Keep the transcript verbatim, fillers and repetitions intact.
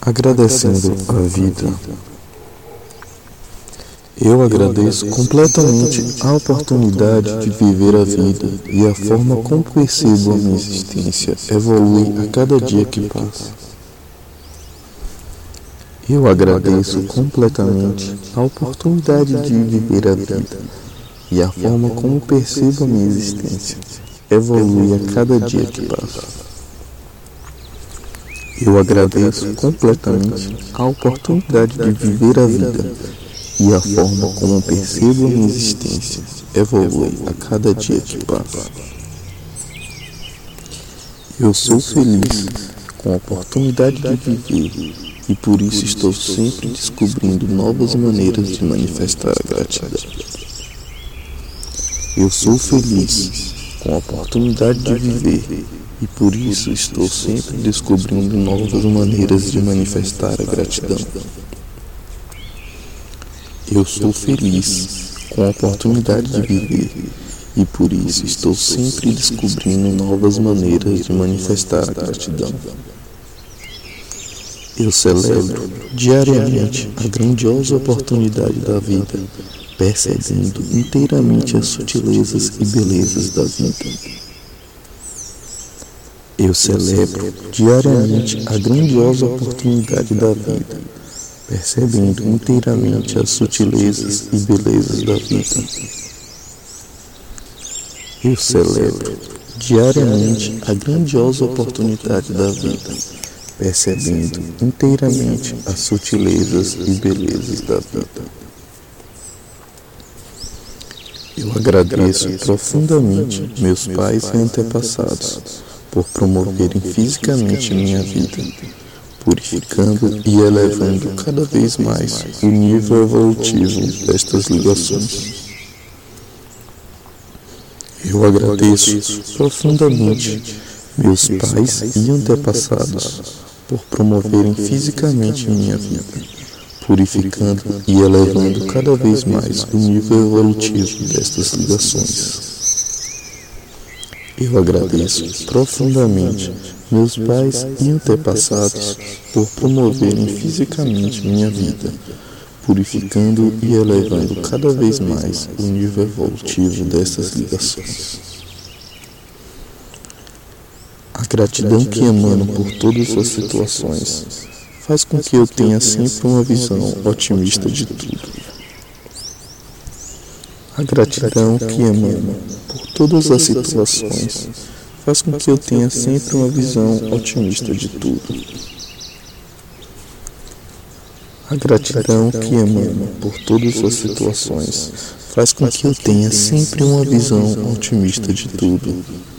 Agradecendo a vida. Eu agradeço completamente a oportunidade de viver a vida e a forma como percebo a minha existência evolui a cada dia que passa. Eu agradeço completamente a oportunidade de viver a vida e a forma como percebo a minha existência evolui a cada dia que passa. Eu agradeço completamente a oportunidade de viver a vida e a forma como percebo a minha existência evolui a cada dia que passa. Eu sou feliz com a oportunidade de viver e por isso estou sempre descobrindo novas maneiras de manifestar a gratidão. Eu sou feliz com a oportunidade de viver e por isso estou sempre descobrindo novas maneiras de manifestar a gratidão. Eu sou feliz com a oportunidade de viver e por isso estou sempre descobrindo novas maneiras de manifestar a gratidão. Eu celebro diariamente a grandiosa oportunidade da vida, percebendo inteiramente as sutilezas e belezas da vida. Eu celebro diariamente a grandiosa oportunidade da vida, percebendo inteiramente as sutilezas e belezas da vida. Eu celebro diariamente a grandiosa oportunidade da vida, percebendo inteiramente as sutilezas e belezas da vida. Eu agradeço profundamente meus pais e antepassados por promoverem fisicamente minha vida, purificando e elevando cada vez mais o nível evolutivo destas ligações. Eu agradeço profundamente meus pais e antepassados por promoverem fisicamente minha vida, purificando e elevando cada vez mais o nível evolutivo destas ligações. Eu agradeço profundamente meus pais e antepassados por promoverem fisicamente minha vida, purificando e elevando cada vez mais o nível evolutivo dessas ligações. A gratidão que emana por todas as situações faz com que eu tenha sempre uma visão otimista de tudo. A gratidão que emana por todas as situações faz com que eu tenha sempre uma visão otimista de tudo. A gratidão que emana por todas as situações faz com que eu tenha sempre uma visão otimista de tudo.